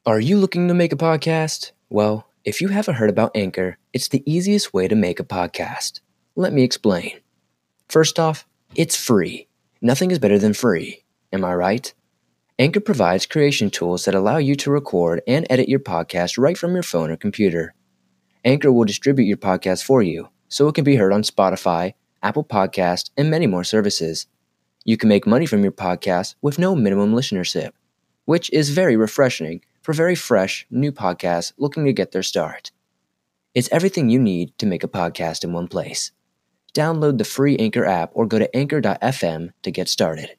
Are you looking to make a podcast? Well, if you haven't heard about Anchor, it's the easiest way to make a podcast. Let me explain. First off, it's free. Nothing is better than free. Am I right? Anchor provides creation tools that allow you to record and edit your podcast right from your phone or computer. Anchor will distribute your podcast for you, so it can be heard on Spotify, Apple Podcast, and many more services. You can make money from your podcast with no minimum listenership, which is very refreshing for very fresh, new podcasts looking to get their start. It's everything you need to make a podcast in one place. Download the free Anchor app or go to anchor.fm to get started.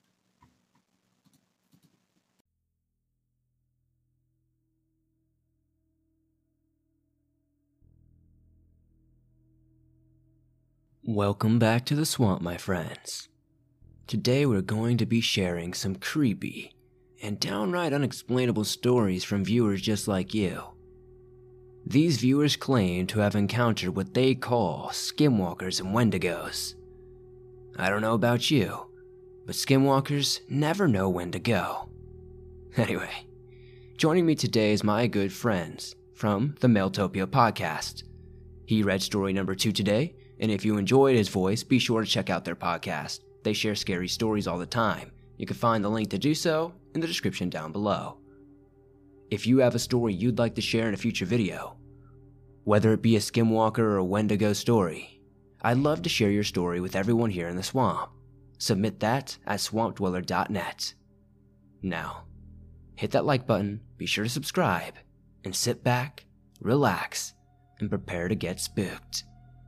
Welcome back to the swamp, my friends. Today we're going to be sharing some creepy and downright unexplainable stories from viewers just like you. These viewers claim to have encountered what they call skinwalkers and wendigos. I don't know about you, but skinwalkers never know when to go. Anyway, joining me today is my good friends from the Mailtopia podcast. He read story number 2 today, and if you enjoyed his voice, be sure to check out their podcast. They share scary stories all the time. You can find the link to do so in the description down below. If you have a story you'd like to share in a future video, whether it be a skinwalker or a wendigo story, I'd love to share your story with everyone here in the swamp. Submit that at swampdweller.net. Now, hit that like button, be sure to subscribe, and sit back, relax, and prepare to get spooked.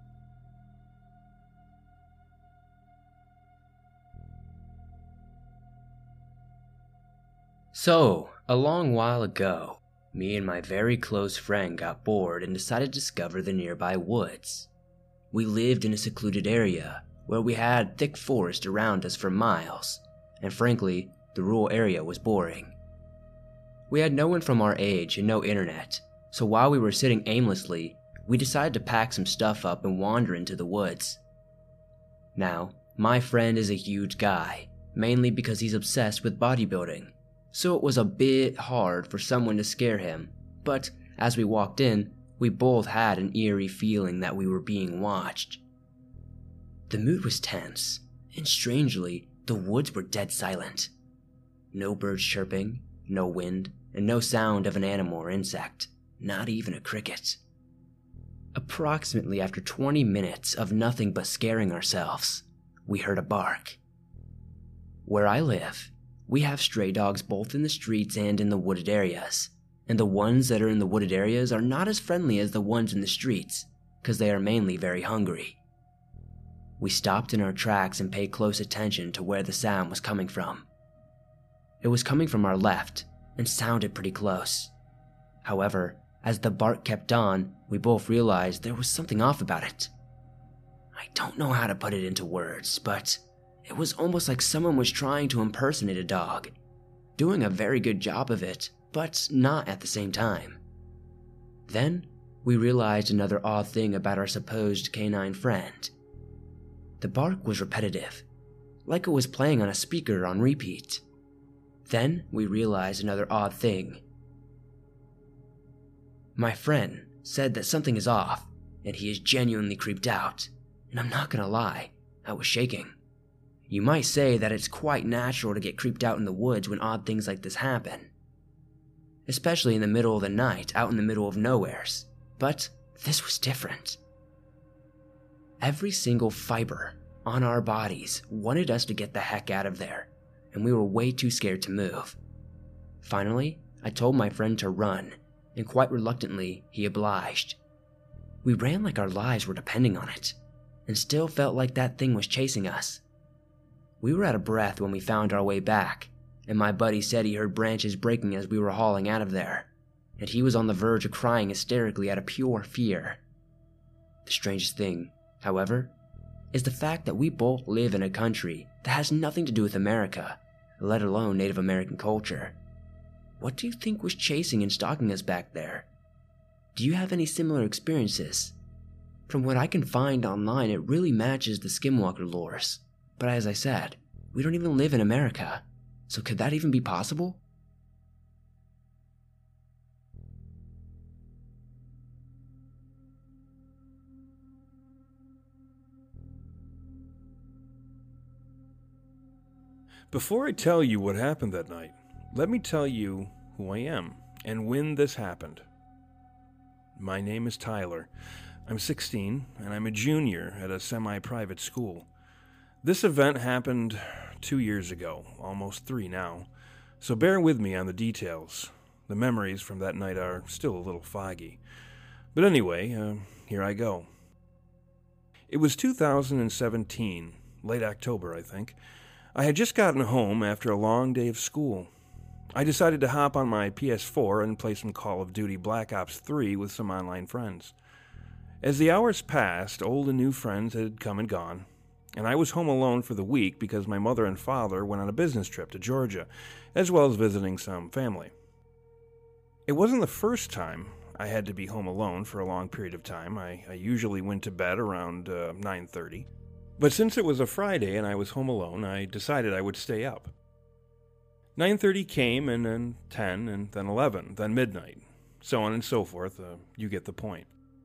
So, a long while ago, me and my very close friend got bored and decided to discover the nearby woods. We lived in a secluded area where we had thick forest around us for miles, and frankly, the rural area was boring. We had no one from our age and no internet, so while we were sitting aimlessly, we decided to pack some stuff up and wander into the woods. Now, my friend is a huge guy, mainly because he's obsessed with bodybuilding. So it was a bit hard for someone to scare him, but as we walked in, we both had an eerie feeling that we were being watched. The mood was tense, and strangely, the woods were dead silent. No birds chirping, no wind, and no sound of an animal or insect, not even a cricket. Approximately after 20 minutes of nothing but scaring ourselves, we heard a bark. Where I live, we have stray dogs both in the streets and in the wooded areas, and the ones that are in the wooded areas are not as friendly as the ones in the streets, because they are mainly very hungry. We stopped in our tracks and paid close attention to where the sound was coming from. It was coming from our left, and sounded pretty close. However, as the bark kept on, we both realized there was something off about it. I don't know how to put it into words, but it was almost like someone was trying to impersonate a dog, doing a very good job of it, but not at the same time. Then, we realized another odd thing about our supposed canine friend. The bark was repetitive, like it was playing on a speaker on repeat. Then, we realized another odd thing. My friend said that something is off, and he is genuinely creeped out, and I'm not gonna lie, I was shaking. You might say that it's quite natural to get creeped out in the woods when odd things like this happen, especially in the middle of the night, out in the middle of nowheres, but this was different. Every single fiber on our bodies wanted us to get the heck out of there, and we were way too scared to move. Finally, I told my friend to run, and quite reluctantly, he obliged. We ran like our lives were depending on it, and still felt like that thing was chasing us. We were out of breath when we found our way back, and my buddy said he heard branches breaking as we were hauling out of there, and he was on the verge of crying hysterically out of pure fear. The strangest thing, however, is the fact that we both live in a country that has nothing to do with America, let alone Native American culture. What do you think was chasing and stalking us back there? Do you have any similar experiences? From what I can find online, it really matches the skinwalker lores. But as I said, we don't even live in America, so could that even be possible? Before I tell you what happened that night, let me tell you who I am and when this happened. My name is Tyler. I'm 16, and I'm a junior at a semi-private school. This event happened 2 years ago, almost 3 now, so bear with me on the details. The memories from that night are still a little foggy. But anyway, here I go. It was 2017, late October, I think. I had just gotten home after a long day of school. I decided to hop on my PS4 and play some Call of Duty Black Ops 3 with some online friends. As the hours passed, old and new friends had come and gone, and I was home alone for the week because my mother and father went on a business trip to Georgia, as well as visiting some family. It wasn't the first time I had to be home alone for a long period of time. I usually went to bed around 9:30. But since it was a Friday and I was home alone, I decided I would stay up. 9:30 came, and then 10, and then 11, then midnight. So on and so forth. You get the point.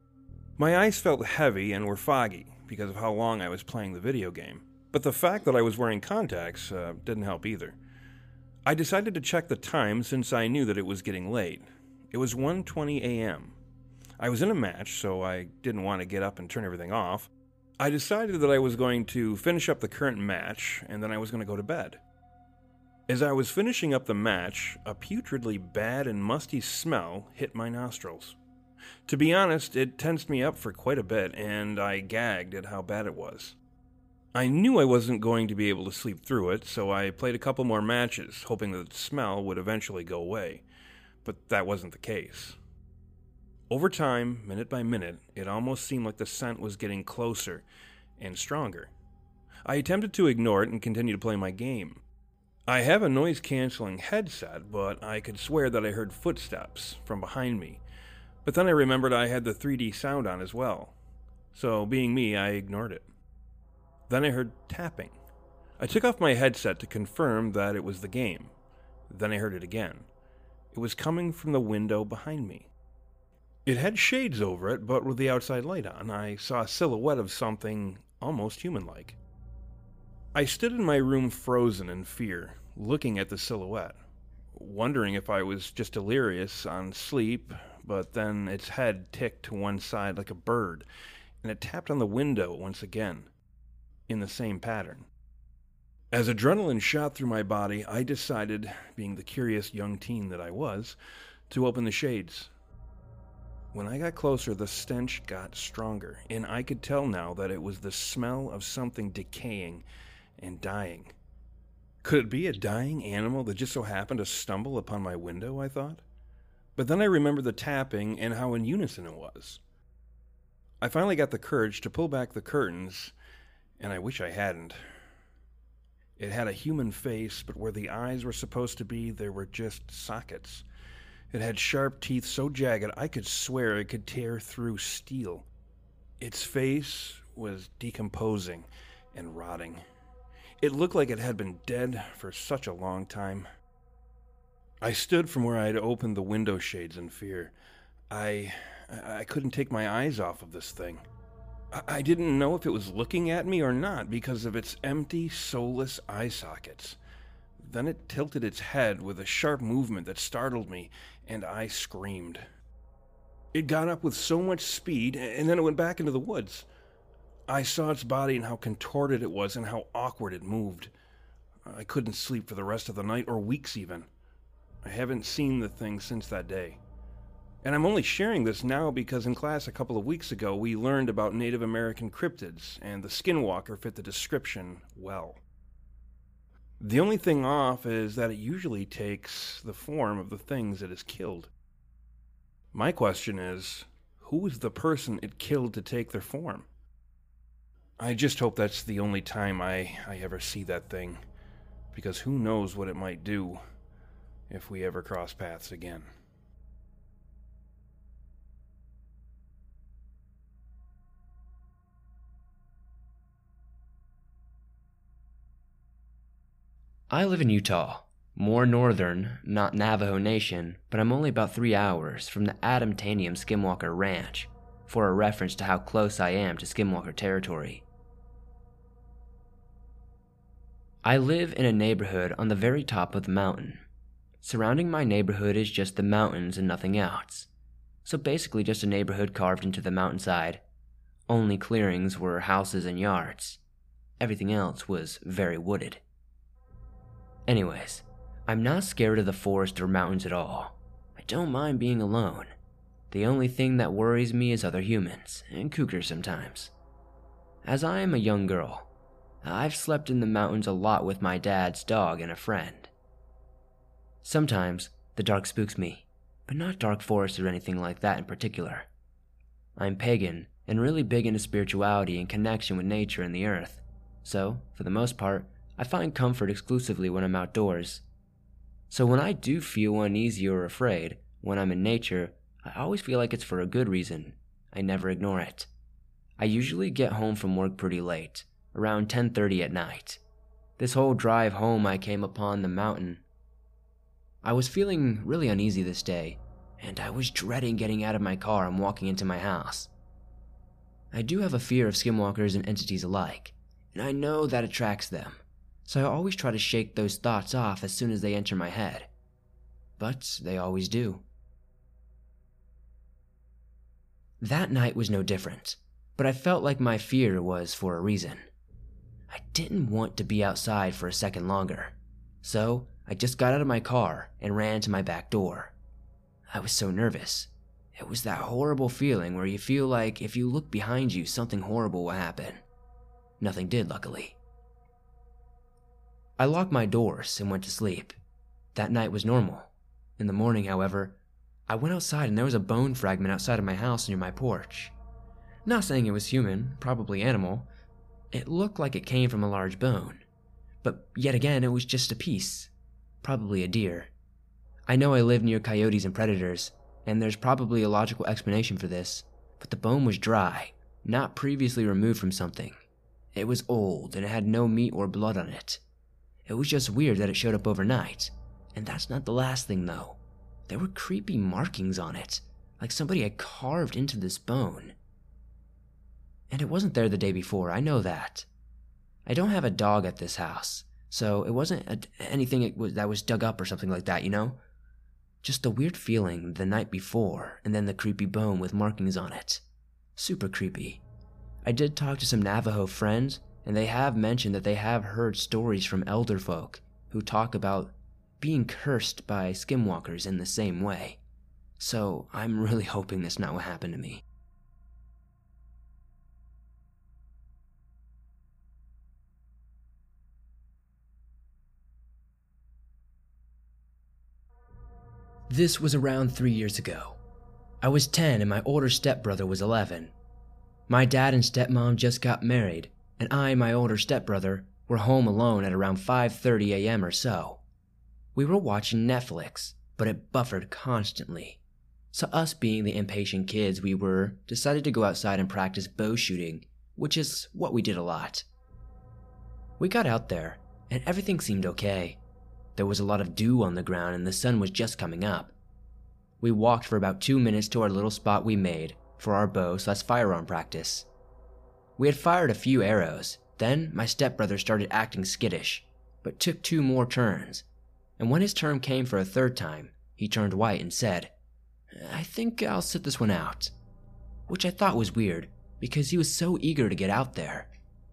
My eyes felt heavy and were foggy because of how long I was playing the video game. But the fact that I was wearing contacts didn't help either. I decided to check the time since I knew that it was getting late. It was 1:20 a.m. I was in a match, so I didn't want to get up and turn everything off. I decided that I was going to finish up the current match, and then I was going to go to bed. As I was finishing up the match, a putridly bad and musty smell hit my nostrils. To be honest, it tensed me up for quite a bit, and I gagged at how bad it was. I knew I wasn't going to be able to sleep through it, so I played a couple more matches, hoping that the smell would eventually go away. But that wasn't the case. Over time, minute by minute, it almost seemed like the scent was getting closer and stronger. I attempted to ignore it and continue to play my game. I have a noise-canceling headset, but I could swear that I heard footsteps from behind me. But then I remembered I had the 3D sound on as well. So, being me, I ignored it. Then I heard tapping. I took off my headset to confirm that it was the game. Then I heard it again. It was coming from the window behind me. It had shades over it, but with the outside light on, I saw a silhouette of something almost human-like. I stood in my room frozen in fear, looking at the silhouette, wondering if I was just delirious on sleep, but then its head ticked to one side like a bird, and it tapped on the window once again, in the same pattern. As adrenaline shot through my body, I decided, being the curious young teen that I was, to open the shades. When I got closer, the stench got stronger, and I could tell now that it was the smell of something decaying and dying. Could it be a dying animal that just so happened to stumble upon my window, I thought? But then I remembered the tapping and how in unison it was. I finally got the courage to pull back the curtains, and I wish I hadn't. It had a human face, but where the eyes were supposed to be, there were just sockets. It had sharp teeth so jagged I could swear it could tear through steel. Its face was decomposing and rotting. It looked like it had been dead for such a long time. I stood from where I had opened the window shades in fear. I couldn't take my eyes off of this thing. I didn't know if it was looking at me or not because of its empty, soulless eye sockets. Then it tilted its head with a sharp movement that startled me, and I screamed. It got up with so much speed, and then it went back into the woods. I saw its body and how contorted it was and how awkward it moved. I couldn't sleep for the rest of the night or weeks even. I haven't seen the thing since that day. And I'm only sharing this now because in class a couple of weeks ago we learned about Native American cryptids, and the skinwalker fit the description well. The only thing off is that it usually takes the form of the things it has killed. My question is, who is the person it killed to take their form? I just hope that's the only time I ever see that thing, because who knows what it might do if we ever cross paths again. I live in Utah, more northern, not Navajo Nation, but I'm only about 3 hours from the Adamtanium Skinwalker Ranch, for a reference to how close I am to Skinwalker territory. I live in a neighborhood on the very top of the mountain. Surrounding my neighborhood is just the mountains and nothing else. So basically just a neighborhood carved into the mountainside. Only clearings were houses and yards. Everything else was very wooded. Anyways, I'm not scared of the forest or mountains at all. I don't mind being alone. The only thing that worries me is other humans, and cougars sometimes. As I am a young girl, I've slept in the mountains a lot with my dad's dog and a friend. Sometimes, the dark spooks me, but not dark forests or anything like that in particular. I'm pagan and really big into spirituality and connection with nature and the earth, so, for the most part, I find comfort exclusively when I'm outdoors. So when I do feel uneasy or afraid, when I'm in nature, I always feel like it's for a good reason. I never ignore it. I usually get home from work pretty late, around 10:30 at night. This whole drive home I came upon the mountain. I was feeling really uneasy this day, and I was dreading getting out of my car and walking into my house. I do have a fear of skinwalkers and entities alike, and I know that attracts them, so I always try to shake those thoughts off as soon as they enter my head. But they always do. That night was no different, but I felt like my fear was for a reason. I didn't want to be outside for a second longer, so I just got out of my car and ran to my back door. I was so nervous. It was that horrible feeling where you feel like if you look behind you, something horrible will happen. Nothing did, luckily. I locked my doors and went to sleep. That night was normal. In the morning, however, I went outside and there was a bone fragment outside of my house near my porch. Not saying it was human, probably animal. It looked like it came from a large bone. But yet again, it was just a piece. Probably a deer. I know I live near coyotes and predators, and there's probably a logical explanation for this, but the bone was dry, not previously removed from something. It was old and it had no meat or blood on it. It was just weird that it showed up overnight. And that's not the last thing though. There were creepy markings on it, like somebody had carved into this bone. And it wasn't there the day before, I know that. I don't have a dog at this house, so it wasn't anything that was dug up or something like that, you know? Just a weird feeling the night before, and then the creepy bone with markings on it. Super creepy. I did talk to some Navajo friends, and they have mentioned that they have heard stories from elder folk who talk about being cursed by skinwalkers in the same way. So I'm really hoping that's not what happened to me. This was around 3 years ago. I was 10 and my older stepbrother was 11. My dad and stepmom just got married, and I and my older stepbrother were home alone at around 5:30 a.m. or so. We were watching Netflix, but it buffered constantly. So us being the impatient kids we were, decided to go outside and practice bow shooting, which is what we did a lot. We got out there, and everything seemed okay. There was a lot of dew on the ground and the sun was just coming up. We walked for about 2 minutes to our little spot we made for our bow/firearm practice. We had fired a few arrows, then my stepbrother started acting skittish, but took 2 more turns. And when his turn came for a 3rd time, he turned white and said, "I think I'll sit this one out." Which I thought was weird, because he was so eager to get out there.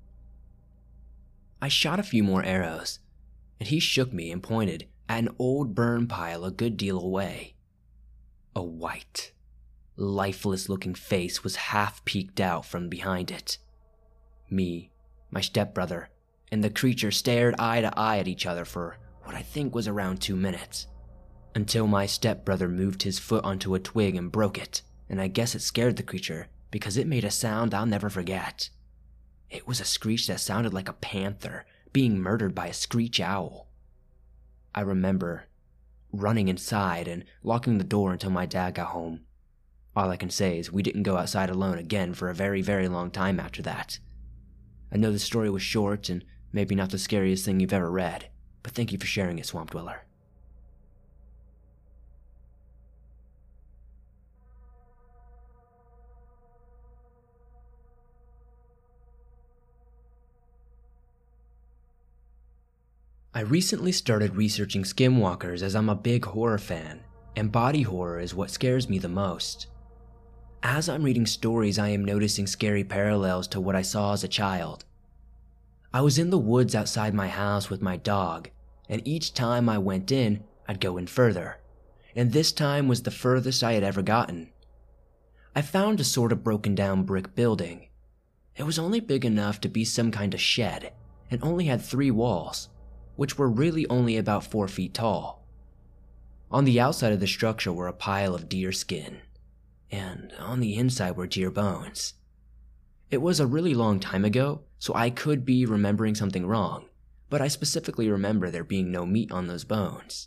I shot a few more arrows, and he shook me and pointed at an old burn pile a good deal away. A white, lifeless-looking face was half peeked out from behind it. Me, my stepbrother, and the creature stared eye to eye at each other for what I think was around 2 minutes, until my stepbrother moved his foot onto a twig and broke it, and I guess it scared the creature because it made a sound I'll never forget. It was a screech that sounded like a panther being murdered by a screech owl. I remember running inside and locking the door until my dad got home. All I can say is we didn't go outside alone again for a very, very long time after that. I know the story was short and maybe not the scariest thing you've ever read, but thank you for sharing it, Swamp Dweller. I recently started researching skinwalkers as I'm a big horror fan, and body horror is what scares me the most. As I'm reading stories, I am noticing scary parallels to what I saw as a child. I was in the woods outside my house with my dog, and each time I went in, I'd go in further, and this time was the furthest I had ever gotten. I found a sort of broken down brick building. It was only big enough to be some kind of shed, and only had 3 walls, which were really only about 4 feet tall. On the outside of the structure were a pile of deer skin, and on the inside were deer bones. It was a really long time ago, so I could be remembering something wrong, but I specifically remember there being no meat on those bones.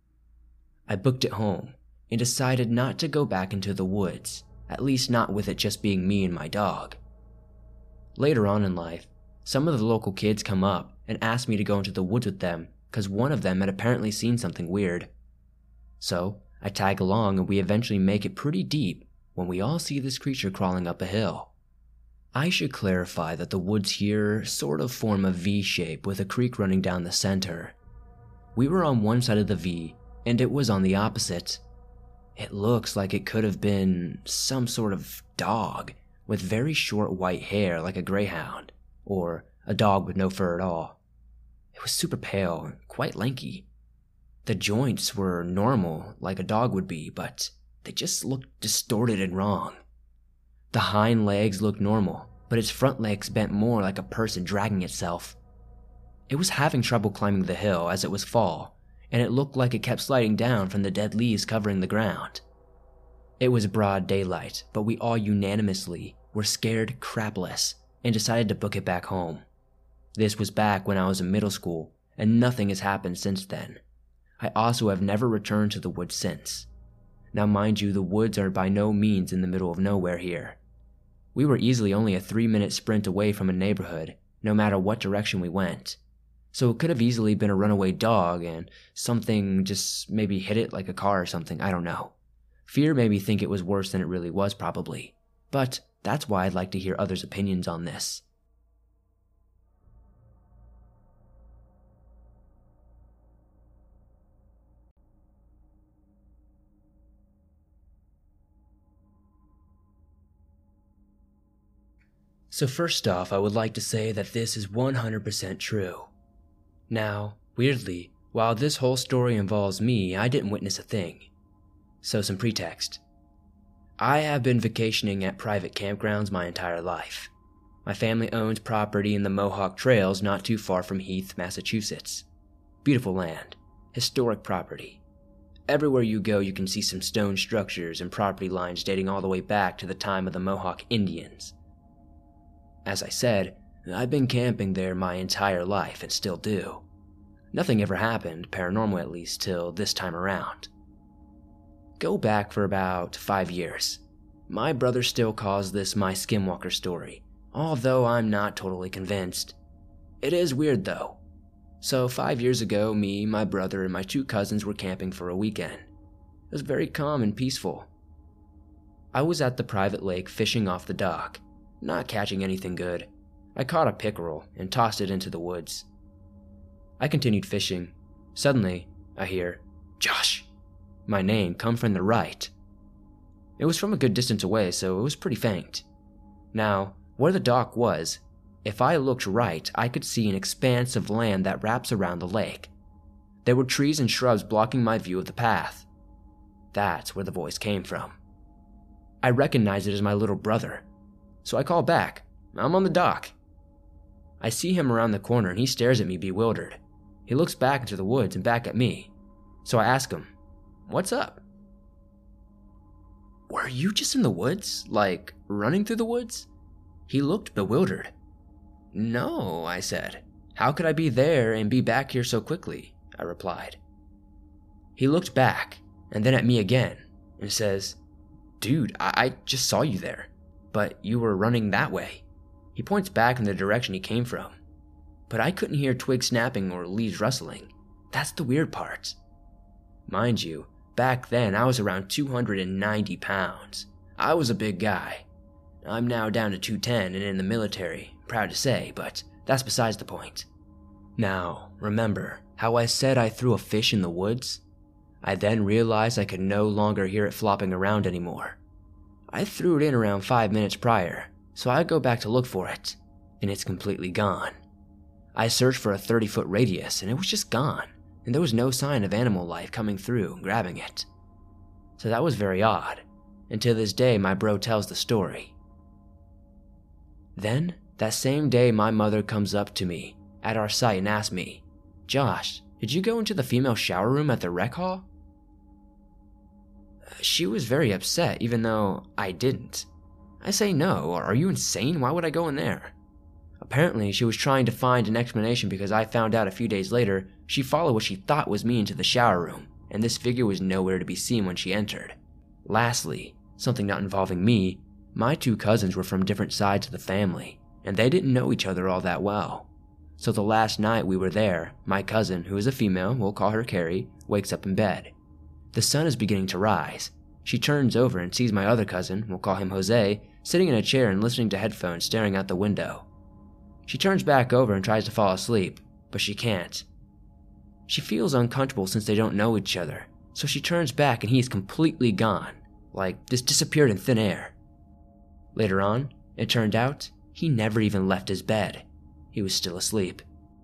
I booked it home and decided not to go back into the woods, at least not with it just being me and my dog. Later on in life, some of the local kids come up and ask me to go into the woods with them because one of them had apparently seen something weird. So I tag along and we eventually make it pretty deep when we all see this creature crawling up a hill. I should clarify that the woods here sort of form a V shape with a creek running down the center. We were on one side of the V and it was on the opposite. It looks like it could have been some sort of dog with very short white hair like a greyhound, or a dog with no fur at all. It was super pale and quite lanky. The joints were normal like a dog would be, but they just looked distorted and wrong. The hind legs looked normal, but its front legs bent more like a person dragging itself. It was having trouble climbing the hill as it was fall, and it looked like it kept sliding down from the dead leaves covering the ground. It was broad daylight, but we all unanimously were scared crapless and decided to book it back home. This was back when I was in middle school, and nothing has happened since then. I also have never returned to the woods since. Now mind you, the woods are by no means in the middle of nowhere here. We were easily only a 3-minute sprint away from a neighborhood, no matter what direction we went. So it could have easily been a runaway dog and something just maybe hit it like a car or something, I don't know. Fear made me think it was worse than it really was probably, but that's why I'd like to hear others' opinions on this. So first off, I would like to say that this is 100% true. Now, weirdly, while this whole story involves me, I didn't witness a thing. So some pretext. I have been vacationing at private campgrounds my entire life. My family owns property in the Mohawk Trails not too far from Heath, Massachusetts. Beautiful land, historic property. Everywhere you go you can see some stone structures and property lines dating all the way back to the time of the Mohawk Indians. As I said, I've been camping there my entire life and still do. Nothing ever happened, paranormal at least, till this time around. Go back for about 5 years. My brother still calls this my skinwalker story, although I'm not totally convinced. It is weird though. So 5 years ago, me, my brother, and my 2 cousins were camping for a weekend. It was very calm and peaceful. I was at the private lake fishing off the dock, not catching anything good. I caught a pickerel and tossed it into the woods. I continued fishing. Suddenly, I hear, "Josh!" my name come from the right. It was from a good distance away, so it was pretty faint. Now, where the dock was, if I looked right, I could see an expanse of land that wraps around the lake. There were trees and shrubs blocking my view of the path. That's where the voice came from. I recognized it as my little brother, so I call back, "I'm on the dock." I see him around the corner and he stares at me bewildered. He looks back into the woods and back at me, so I ask him, "What's up?" "Were you just in the woods? Like, running through the woods?" He looked bewildered. "No," I said. "How could I be there and be back here so quickly?" I replied. He looked back and then at me again and says, "Dude, I just saw you there, but you were running that way." He points back in the direction he came from, but I couldn't hear twigs snapping or leaves rustling. That's the weird part. Mind you, back then I was around 290 pounds. I was a big guy. I'm now down to 210 and in the military, proud to say, but that's besides the point. Now, remember, how I said I threw a fish in the woods? I then realized I could no longer hear it flopping around anymore. I threw it in around 5 minutes prior, so I go back to look for it, and it's completely gone. I searched for a 30-foot radius, and it was just gone, and there was no sign of animal life coming through and grabbing it. So that was very odd, and to this day my bro tells the story. Then, that same day, my mother comes up to me at our site and asks me, "Josh, did you go into the female shower room at the rec hall?" She was very upset, even though I didn't. I say, "No, are you insane? Why would I go in there?" Apparently, she was trying to find an explanation because I found out a few days later she followed what she thought was me into the shower room, and this figure was nowhere to be seen when she entered. Lastly, something not involving me, my 2 cousins were from different sides of the family, and they didn't know each other all that well. So the last night we were there, my cousin, who is a female, we'll call her Carrie, wakes up in bed. The sun is beginning to rise. She turns over and sees my other cousin, we'll call him Jose, sitting in a chair and listening to headphones staring out the window. She turns back over and tries to fall asleep, but she can't. She feels uncomfortable since they don't know each other, so she turns back and he is completely gone, like just disappeared in thin air. Later on, it turned out he never even left his bed. He was still asleep.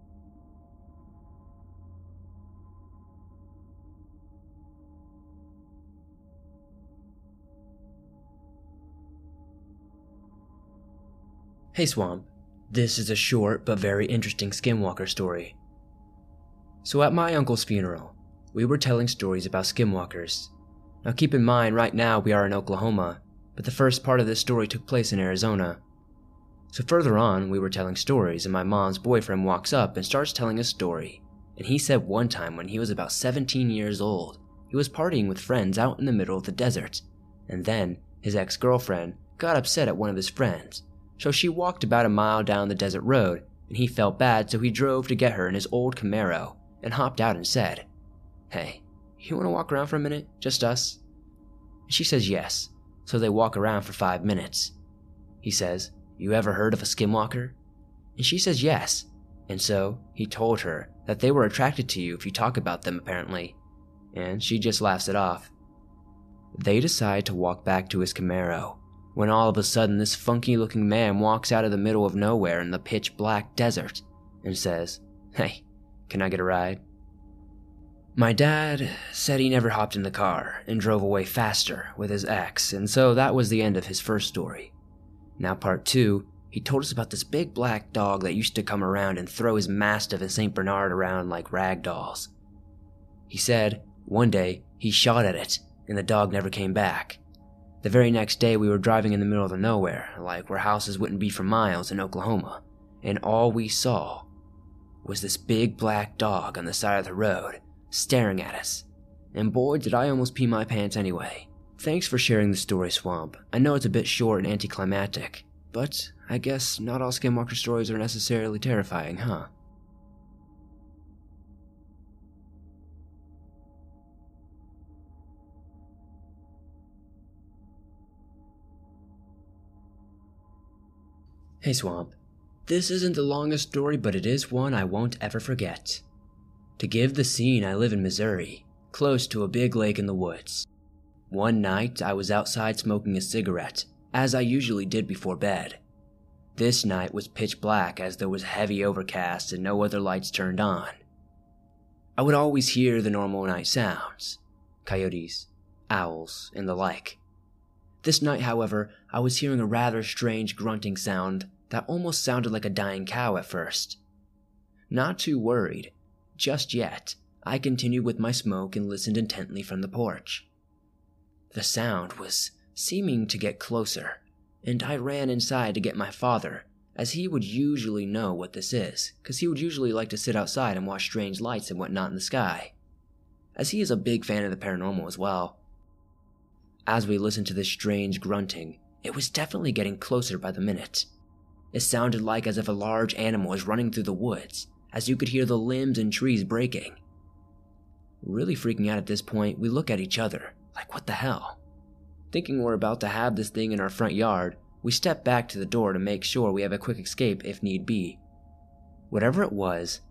Hey Swamp, this is a short but very interesting skinwalker story. So at my uncle's funeral, we were telling stories about skinwalkers. Now keep in mind, right now we are in Oklahoma, but the first part of this story took place in Arizona. So further on, we were telling stories and my mom's boyfriend walks up and starts telling a story. And he said one time when he was about 17 years old, he was partying with friends out in the middle of the desert. And then his ex-girlfriend got upset at one of his friends. So she walked about a mile down the desert road, and he felt bad, so he drove to get her in his old Camaro and hopped out and said, "Hey, you want to walk around for a minute? Just us?" And she says yes, so they walk around for 5 minutes. He says, "You ever heard of a skinwalker?" And she says yes, and so he told her that they were attracted to you if you talk about them apparently, and she just laughs it off. They decide to walk back to his Camaro, when all of a sudden this funky looking man walks out of the middle of nowhere in the pitch black desert and says, "Hey, can I get a ride?" My dad said he never hopped in the car and drove away faster with his ex, and so that was the end of his first story. Now part 2, he told us about this big black dog that used to come around and throw his Mastiff and St. Bernard around like rag dolls. He said one day he shot at it and the dog never came back. The very next day we were driving in the middle of the nowhere, like where houses wouldn't be for miles in Oklahoma, and all we saw was this big black dog on the side of the road, staring at us. And boy, did I almost pee my pants anyway. Thanks for sharing the story, Swamp. I know it's a bit short and anticlimactic, but I guess not all skinwalker stories are necessarily terrifying, huh? Hey Swamp, this isn't the longest story, but it is one I won't ever forget. To give the scene, I live in Missouri, close to a big lake in the woods. One night, I was outside smoking a cigarette, as I usually did before bed. This night was pitch black as there was heavy overcast and no other lights turned on. I would always hear the normal night sounds, coyotes, owls, and the like. This night, however, I was hearing a rather strange grunting sound that almost sounded like a dying cow at first. Not too worried, just yet, I continued with my smoke and listened intently from the porch. The sound was seeming to get closer, and I ran inside to get my father, as he would usually know what this is, because he would usually like to sit outside and watch strange lights and whatnot in the sky, as he is a big fan of the paranormal as well. As we listened to this strange grunting, it was definitely getting closer by the minute. It sounded like as if a large animal was running through the woods, as you could hear the limbs and trees breaking. Really freaking out at this point, we look at each other, like what the hell? Thinking we're about to have this thing in our front yard, we step back to the door to make sure we have a quick escape if need be. Whatever it was,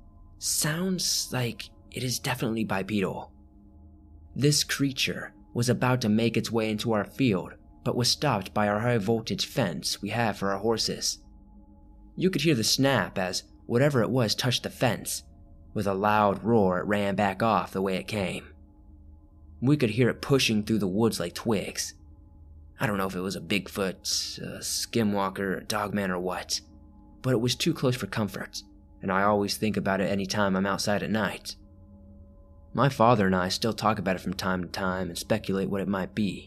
sounds like it is definitely bipedal. This creature was about to make its way into our field, but was stopped by our high voltage fence we have for our horses. You could hear the snap as whatever it was touched the fence. With a loud roar, it ran back off the way it came. We could hear it pushing through the woods like twigs. I don't know if it was a Bigfoot, a skinwalker, a dogman, or what, but it was too close for comfort, and I always think about it any time I'm outside at night. My father and I still talk about it from time to time and speculate what it might be.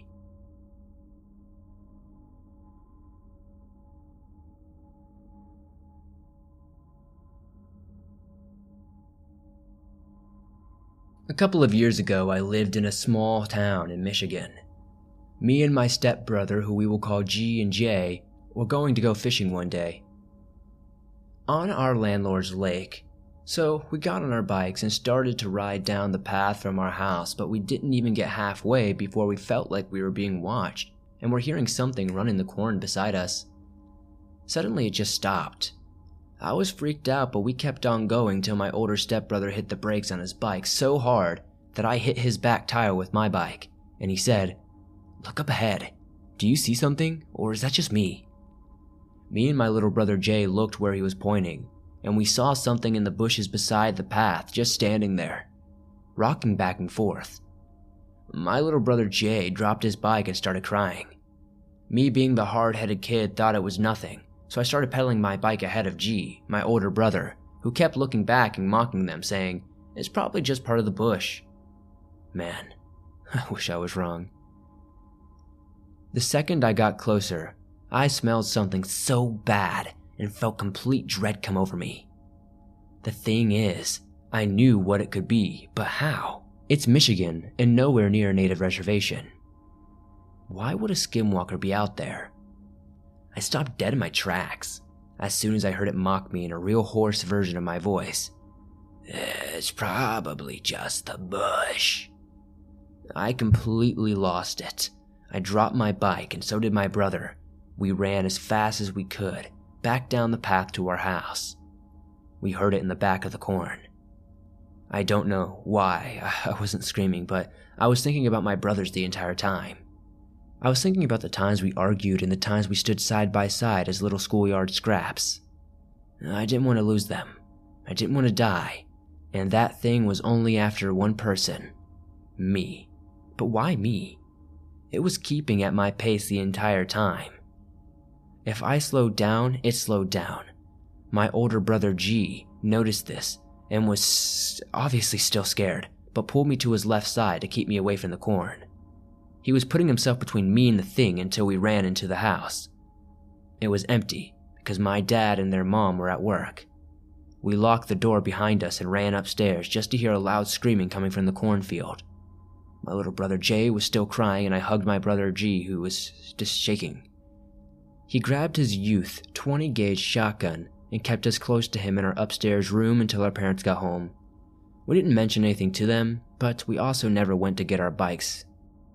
A couple of years ago, I lived in a small town in Michigan. Me and my stepbrother, who we will call G and J, were going to go fishing one day on our landlord's lake. So we got on our bikes and started to ride down the path from our house, but we didn't even get halfway before we felt like we were being watched and were hearing something run in the corn beside us. Suddenly it just stopped. I was freaked out, but we kept on going till my older stepbrother hit the brakes on his bike so hard that I hit his back tire with my bike, and he said, "Look up ahead. Do you see something, or is that just me?" Me and my little brother Jay looked where he was pointing, and we saw something in the bushes beside the path just standing there, rocking back and forth. My little brother Jay dropped his bike and started crying. Me, being the hard-headed kid, thought it was nothing, so I started pedaling my bike ahead of G, my older brother, who kept looking back and mocking them, saying, "It's probably just part of the bush." Man, I wish I was wrong. The second I got closer, I smelled something so bad and felt complete dread come over me. The thing is, I knew what it could be, but how? It's Michigan and nowhere near a native reservation. Why would a skinwalker be out there? I stopped dead in my tracks as soon as I heard it mock me in a real hoarse version of my voice. "It's probably just the bush." I completely lost it. I dropped my bike and so did my brother. We ran as fast as we could, back down the path to our house. We heard it in the back of the corn. I don't know why I wasn't screaming, but I was thinking about my brothers the entire time. I was thinking about the times we argued and the times we stood side by side as little schoolyard scraps. I didn't want to lose them. I didn't want to die. And that thing was only after one person. Me. But why me? It was keeping at my pace the entire time. If I slowed down, it slowed down. My older brother G noticed this and was obviously still scared, but pulled me to his left side to keep me away from the corn. He was putting himself between me and the thing until we ran into the house. It was empty because my dad and their mom were at work. We locked the door behind us and ran upstairs just to hear a loud screaming coming from the cornfield. My little brother Jay was still crying, and I hugged my brother G, who was just shaking. He grabbed his youth 20 gauge shotgun and kept us close to him in our upstairs room until our parents got home. We didn't mention anything to them, but we also never went to get our bikes.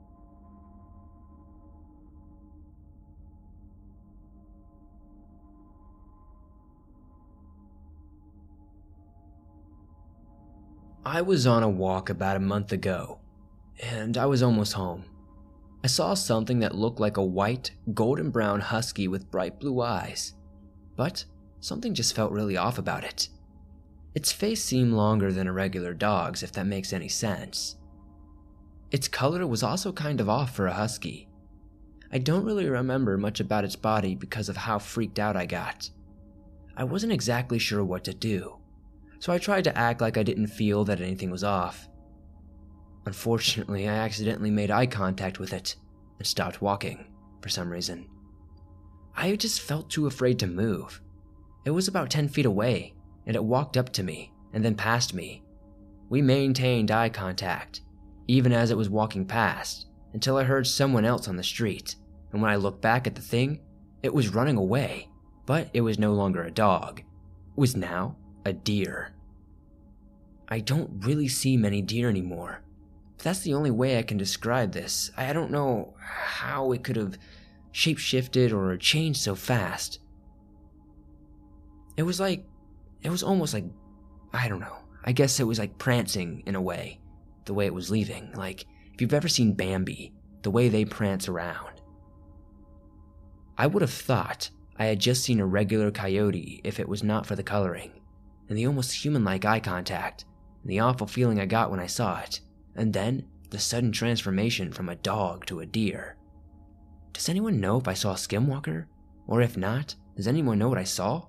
I was on a walk about a month ago, and I was almost home. I saw something that looked like a white, golden brown husky with bright blue eyes, but something just felt really off about it. Its face seemed longer than a regular dog's, if that makes any sense. Its color was also kind of off for a husky. I don't really remember much about its body because of how freaked out I got. I wasn't exactly sure what to do, so I tried to act like I didn't feel that anything was off. Unfortunately, I accidentally made eye contact with it and stopped walking for some reason. I just felt too afraid to move. It was about 10 feet away, and it walked up to me and then past me. We maintained eye contact, even as it was walking past, until I heard someone else on the street, and when I looked back at the thing, it was running away, but it was no longer a dog. It was now a deer. I don't really see many deer anymore. That's the only way I can describe this. I don't know how it could have shape-shifted or changed so fast. It was almost like, I don't know. I guess it was like prancing in a way, the way it was leaving. Like, if you've ever seen Bambi, the way they prance around. I would have thought I had just seen a regular coyote if it was not for the coloring, and the almost human-like eye contact, and the awful feeling I got when I saw it, and then the sudden transformation from a dog to a deer. Does anyone know if I saw a skinwalker? Or if not, does anyone know what I saw?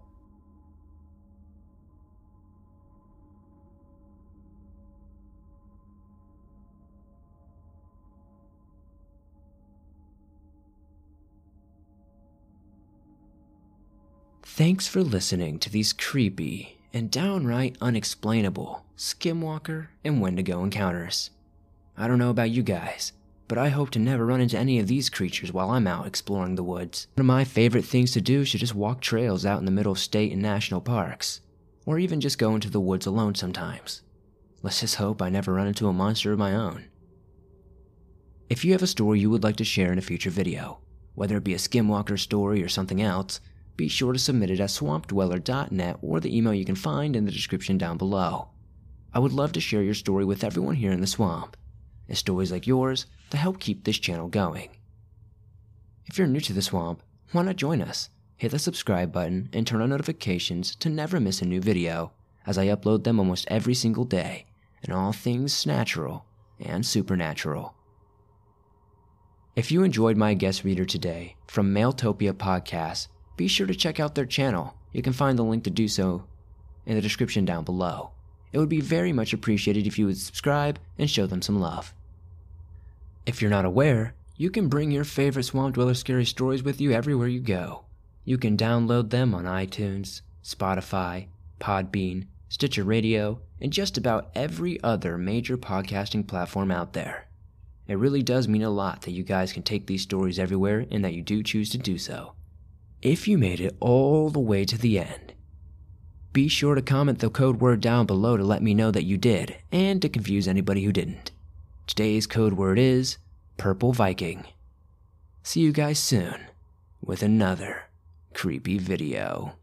Thanks for listening to these creepy and downright unexplainable skinwalker and Wendigo encounters. I don't know about you guys, but I hope to never run into any of these creatures while I'm out exploring the woods. One of my favorite things to do is to just walk trails out in the middle of state and national parks, or even just go into the woods alone sometimes. Let's just hope I never run into a monster of my own. If you have a story you would like to share in a future video, whether it be a skinwalker story or something else, be sure to submit it at swampdweller.net or the email you can find in the description down below. I would love to share your story with everyone here in the swamp. It's stories like yours that help keep this channel going. If you're new to the swamp, why not join us? Hit the subscribe button and turn on notifications to never miss a new video, as I upload them almost every single day, and all things natural and supernatural. If you enjoyed my guest reader today from Mailtopia Podcast, be sure to check out their channel. You can find the link to do so in the description down below. It would be very much appreciated if you would subscribe and show them some love. If you're not aware, you can bring your favorite Swamp Dweller scary stories with you everywhere you go. You can download them on iTunes, Spotify, Podbean, Stitcher Radio, and just about every other major podcasting platform out there. It really does mean a lot that you guys can take these stories everywhere and that you do choose to do so. If you made it all the way to the end, be sure to comment the code word down below to let me know that you did, and to confuse anybody who didn't. Today's code word is Purple Viking. See you guys soon with another creepy video.